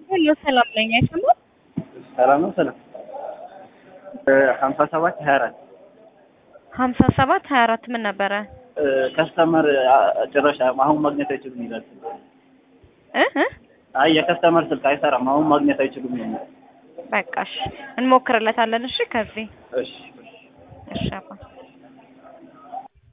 ሄሎ ሰላም ነኝ። አይሰማም? ሰላም ነው። ሰላም 57 57 ምን ነበረ? ከስተመር ጭራሽ አሁን ማግኘት አይችሉም ይላል። እ አይ የከስተመር ስልክ አይሰራም አሁን ማግኘት አይችሉም ይላል። በቃ እሺ እንሞክርለታለን። እሺ ከዚህ እሺ እሺ አባ